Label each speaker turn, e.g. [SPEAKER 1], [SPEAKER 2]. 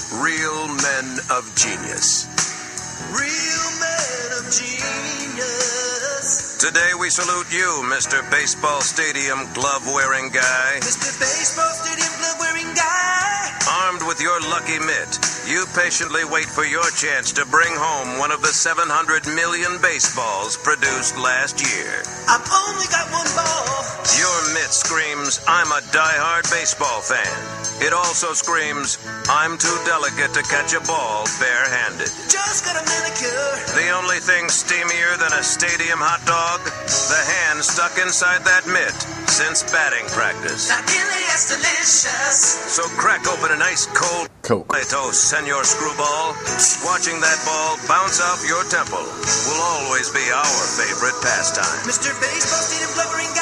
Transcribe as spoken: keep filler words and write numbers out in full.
[SPEAKER 1] Real men of genius.
[SPEAKER 2] Real men of genius.
[SPEAKER 1] Today we salute you, Mister Baseball Stadium glove-wearing guy.
[SPEAKER 2] Mister Baseball Stadium glove-wearing guy.
[SPEAKER 1] Armed with your lucky mitt, you patiently wait for your chance to bring home one of the seven hundred million baseballs produced last year.
[SPEAKER 2] I've only got one ball.
[SPEAKER 1] Your mitt screams, I'm a die-hard baseball fan. It also screams, I'm too delicate to catch a ball barehanded.
[SPEAKER 2] Just got a manicure.
[SPEAKER 1] The only thing steamier than a stadium hot dog? The hand stuck inside that mitt since batting practice.
[SPEAKER 2] That really is delicious.
[SPEAKER 1] So crack open an ice cold
[SPEAKER 3] Coke.
[SPEAKER 1] Plato, Senor Screwball. Watching that ball bounce off your temple will always be our favorite pastime.
[SPEAKER 2] Mister Baseball Stadium glove-wearing guy.